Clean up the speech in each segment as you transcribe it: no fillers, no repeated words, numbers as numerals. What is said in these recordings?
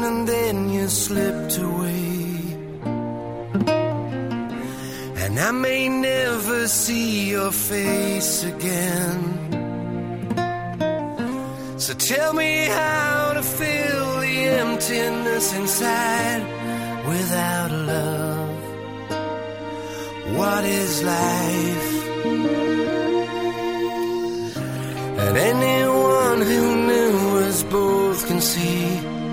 and then you slipped away. And I may never see your face again. So tell me how to fill the emptiness inside without love. What is life? And anyone who knew us both can see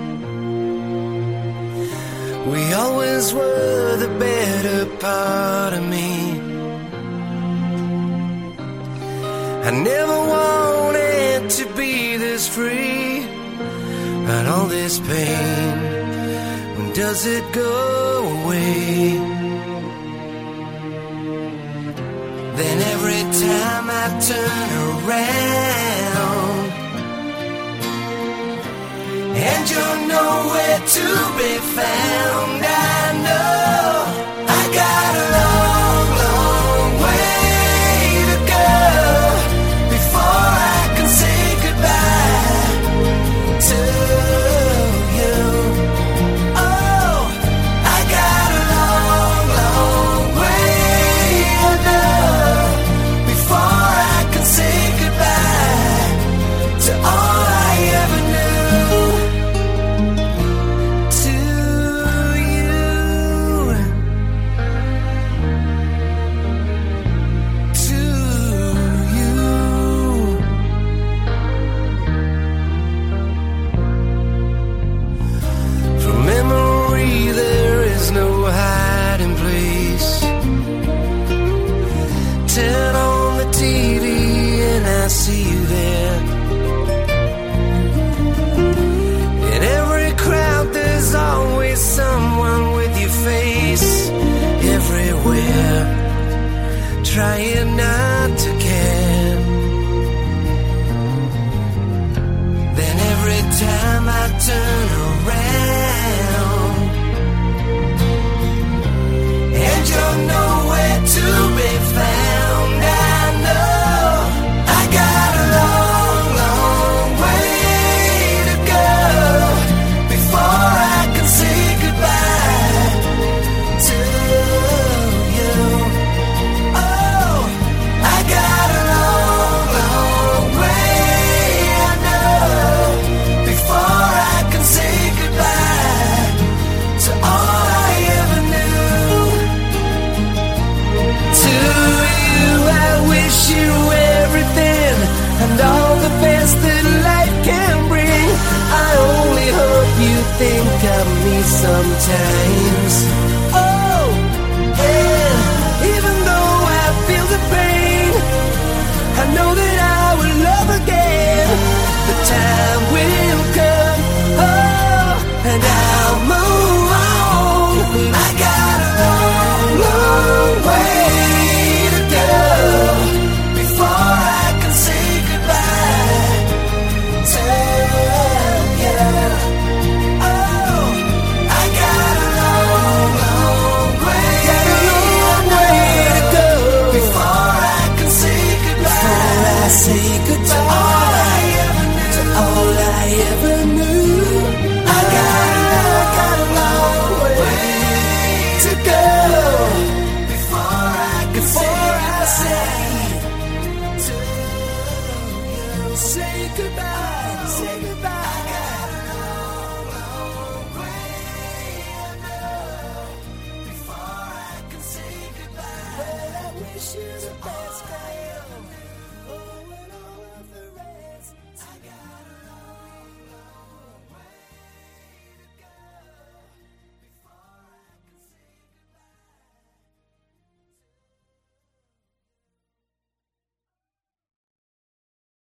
we always were the better part of me. I never wanted to be this free, but all this pain, when does it go away? Then every time I turn around and you're nowhere to be found, I know I got a long, long way to go before I can say goodbye to you. Oh, I got a long, long way to go before I can say goodbye to all I ever knew. Turn on the TV and I see you there. In every crowd there's always someone with your face everywhere, trying not to care. Then every time I turn around and you're nowhere to be found, I know I got a long, long way to go before I can say goodbye to you. Oh, I got a long, long way, I know, before I can say goodbye to all I ever knew. To you I wish you everything and all the best that life can bring. I only hope you think of me sometimes. Oh, yeah, even though I feel the pain, I know that I will love again. The time will come, oh, and I'll move on. I got a long, long way to go before I can say goodbye to you. Oh, I got a long, long way to go before I can say goodbye. To all I ever knew, to all I ever knew. I got a long way to go before I can say goodbye. Say goodbye. I got a long, long way to go before I can say goodbye. Well, I wish you the best.